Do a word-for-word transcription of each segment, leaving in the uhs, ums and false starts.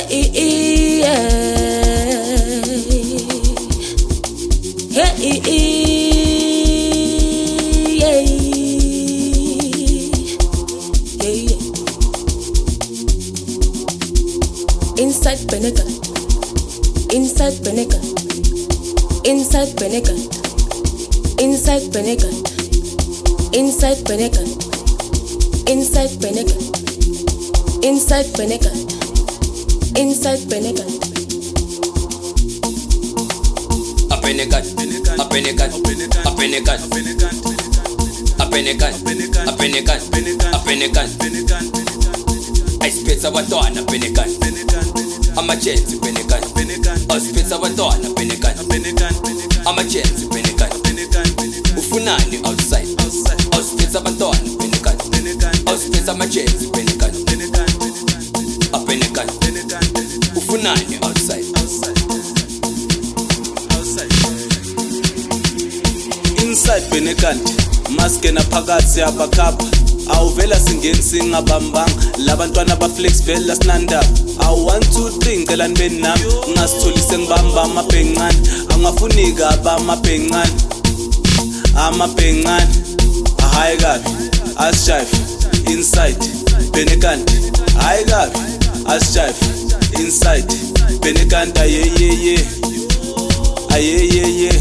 Hey, inside Beneca, inside Beneca, inside Beneca, inside Beneca, inside Beneca, inside Beneca, inside Beneca, inside Beneca. A Beneca, a Beneca, a Beneca, a Beneca, a Beneca, a Beneca. I spit abantwana Beneca. Amajensi Beneca. I spit abantwana Beneca. Amajensi Beneca. Ufunani outside. I spit abantwana Beneca. I spit amajensi Beneca. A Beneca. Ufunani outside. Inside Beneca. Maske na phakathi abakhapha awuvela singeni singabambanga labantwana ba flex vela sinanda awu one two three ngicela nibe nami ngasitholise ngibamba amabhengane angafunika abamabhengane amabhengane hayi kabi ashife inside Beneca hayi kabi ashife inside Beneca ye ye ye aye ye ye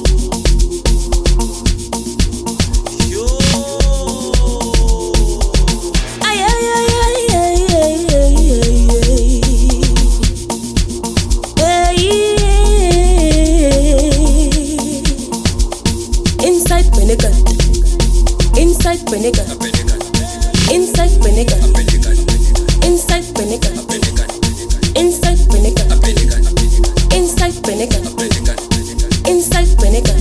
Inside Beneca, inside Beneca, inside Beneca, inside Beneca, inside Beneca, inside Beneca, inside Beneca.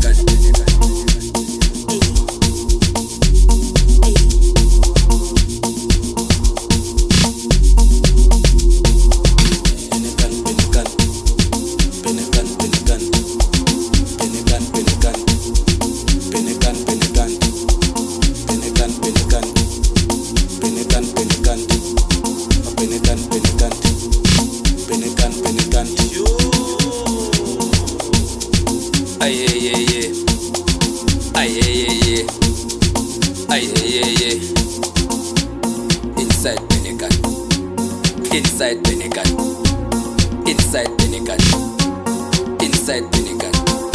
Aye aye aye, aye aye aye, aye aye aye. Inside Beneca, inside Beneca, inside Beneca, inside Beneca.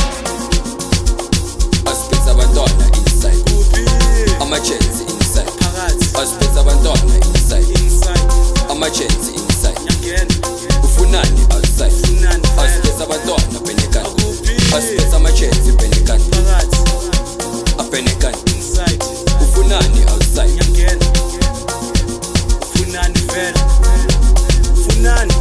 Aspect abantwana inside, amajensi inside. Aspect abantwana inside, amajensi inside. Ufunani outside, aspect abantwana Beneca. Aspect amajensi Beneca. A Beneca inside. Ufunani outside. Ufunani vela. Ufunani.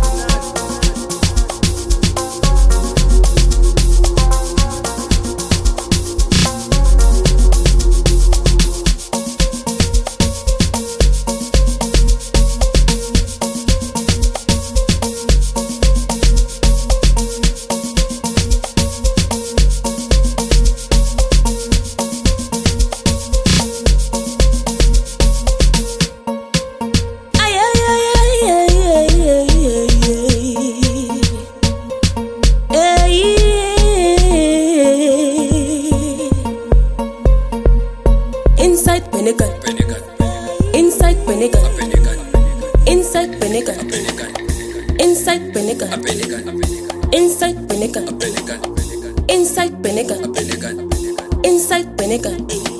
Inside Beneca, inside Beneca, inside Beneca, inside Beneca, inside Beneca, inside Beneca, inside Beneca.